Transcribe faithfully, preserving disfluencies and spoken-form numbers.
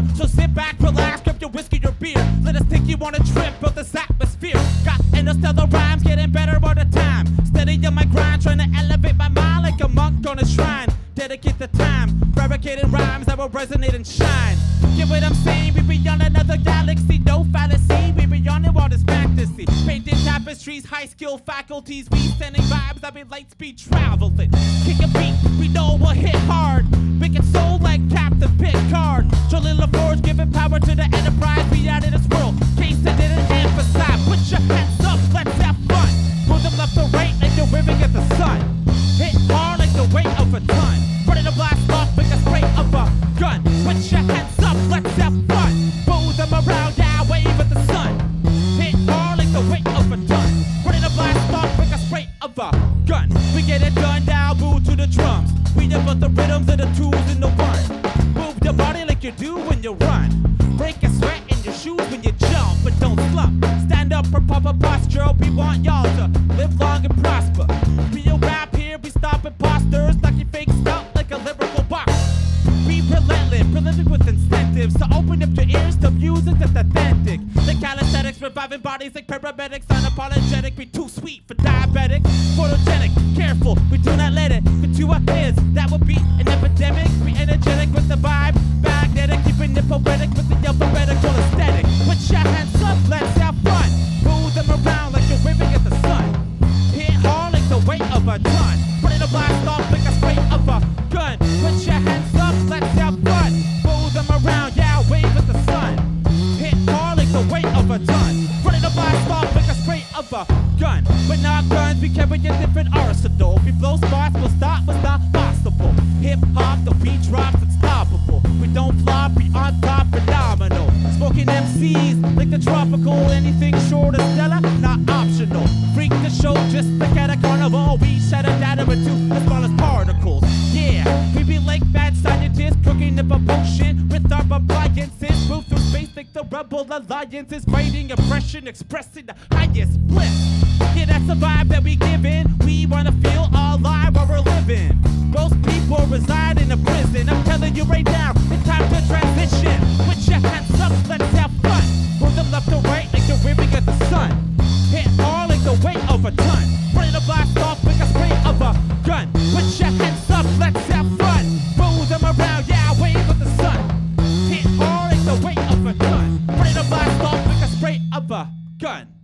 So sit back, relax, grab your whiskey, your beer. Let us take you on a trip of this atmosphere. Got interstellar rhymes, getting better all the time. Steady on my grind, trying to elevate my mind like a monk on a shrine. Dedicate the time, fabricated rhymes that will resonate and shine. Get what I'm saying? We be on another galaxy, no fallacy. We be on it all this fantasy. Painting tapestries, high skill faculties. We sending vibes that be light speed traveling. Kick a beat, we know we'll hit hard. Make it soul like Captain Picard. Drilling LaForge, giving power to the enterprise. We out in this world, case that didn't emphasize. Put your hands up, let's have fun. Move them left to right like you're waving at the sun. Hit hard like the weight of a ton. Ready to blast off with the spray of a gun. Put your hands up, let's have fun. Move them around, yeah, wave at the sun. Hit hard like the weight of a ton. Ready to blast off with the spray of a gun. We get it done now, move to the drums. We about the rhythms and the tools in the one. Move your body like you do when you run. Break a sweat in your shoes when you jump, but don't slump. Stand up for proper posture. We want y'all to live long and prosper. Real rap here, we stop imposters, knocking fake stuff like a lyrical box. Be relentless, prolific with incentives to open up your ears to music that's authentic. The calisthenics, reviving bodies like paramedics, unapologetic. We too sweet for diabetics, photogenic, careful. We do not let it get to our ears. That would be an epidemic. We energetic with the vibe, magnetic, keeping it poetic with the alphabetical aesthetic. Put your hands up, let's have fun. Move them around like you're waving at the sun. Hit hard like the weight of a ton. Ready to blast off like a spray of a gun. Put your hands up, let's have fun. Move them around, yeah, wave at the sun. Hit hard like the weight of a ton. Ready to blast off like a spray of a gun. But not guns, we carry a different arsenal. We blow spots, we'll stop what's not possible. Hip hop, the beat drops, unstoppable. We don't flop, we on top, phenomenal. Smoking M Cs like the tropical. Anything short of stellar, not optional. Freak the show just like at a carnival. We shatter data into the smallest particles. Yeah, we be like mad scientists, cooking up a potion with our appliances. Move through space like the rebel alliances, fighting oppression, expressing the highest bliss. Yeah, that's the vibe that we giving. We wanna feel alive while we're living. Most people reside in a prison. I'm telling you right now, it's time to transition. Put your hands up, let's have fun. Move them left to right like you're waving at the sun. Hit hard like the weight of a ton. Ready to blast off like a spray of a gun. Put your hands up, let's have fun. Move them around, yeah, wave at the sun. Hit hard like the weight of a ton. Ready to blast off like a spray of a gun.